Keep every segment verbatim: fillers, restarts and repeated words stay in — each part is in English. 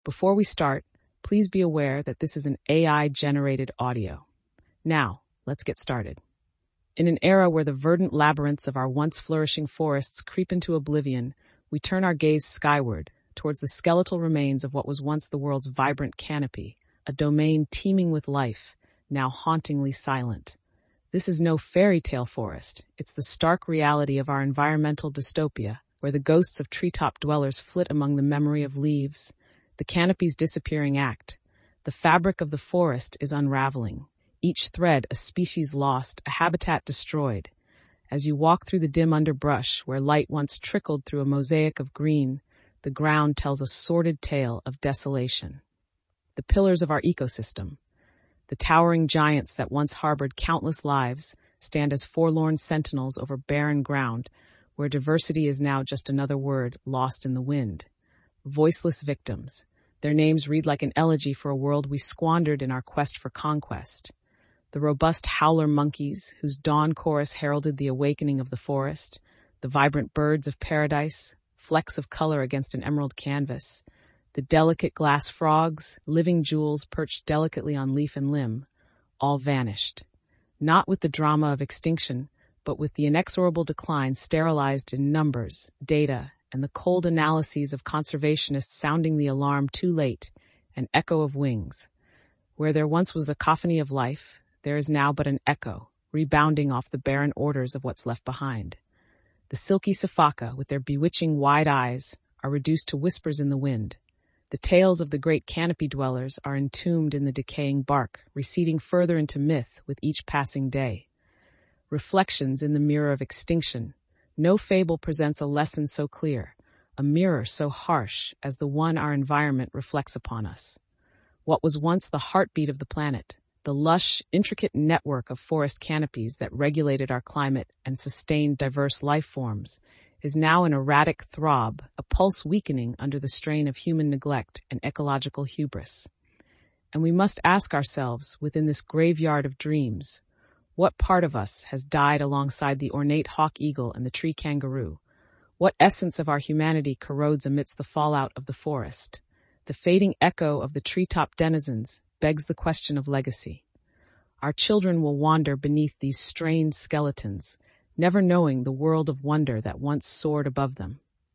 Before we start, please be aware that this is an A I-generated audio. Now, let's get started. In an era where the verdant labyrinths of our once flourishing forests creep into oblivion, we turn our gaze skyward, towards the skeletal remains of what was once the world's vibrant canopy, a domain teeming with life, now hauntingly silent. This is no fairy tale forest. It's the stark reality of our environmental dystopia, where the ghosts of treetop dwellers flit among the memory of leaves. The canopy's disappearing act. The fabric of the forest is unraveling. Each thread a species lost, a habitat destroyed. As you walk through the dim underbrush, where light once trickled through a mosaic of green, the ground tells a sordid tale of desolation. The pillars of our ecosystem, the towering giants that once harbored countless lives, stand as forlorn sentinels over barren ground, where diversity is now just another word lost in the wind. Voiceless victims. Their names read like an elegy for a world we squandered in our quest for conquest. The robust howler monkeys, whose dawn chorus heralded the awakening of the forest. The vibrant birds of paradise, flecks of color against an emerald canvas. The delicate glass frogs, living jewels perched delicately on leaf and limb, all vanished. Not with the drama of extinction, but with the inexorable decline sterilized in numbers, data, and the cold analyses of conservationists sounding the alarm too late, an echo of wings. Where there once was a cacophony of life, there is now but an echo, rebounding off the barren orders of what's left behind. The silky sifaka, with their bewitching wide eyes, are reduced to whispers in the wind. The tales of the great canopy dwellers are entombed in the decaying bark, receding further into myth with each passing day. Reflections in the mirror of extinction. No fable presents a lesson so clear, a mirror so harsh as the one our environment reflects upon us. What was once the heartbeat of the planet, the lush, intricate network of forest canopies that regulated our climate and sustained diverse life forms, is now an erratic throb, a pulse weakening under the strain of human neglect and ecological hubris. And we must ask ourselves, within this graveyard of dreams, what part of us has died alongside the ornate hawk eagle and the tree kangaroo? What essence of our humanity corrodes amidst the fallout of the forest? The fading echo of the treetop denizens begs the question of legacy. Our children will wander beneath these strained skeletons, never knowing the world of wonder that once soared above them.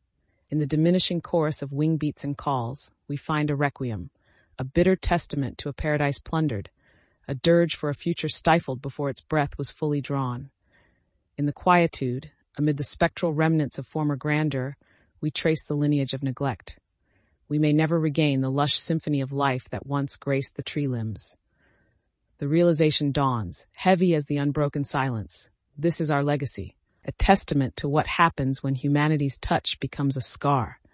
In the diminishing chorus of wing beats and calls, we find a requiem, a bitter testament to a paradise plundered, a dirge for a future stifled before its breath was fully drawn. In the quietude, amid the spectral remnants of former grandeur, we trace the lineage of neglect. We may never regain the lush symphony of life that once graced the tree limbs. The realization dawns, heavy as the unbroken silence. This is our legacy, a testament to what happens when humanity's touch becomes a scar,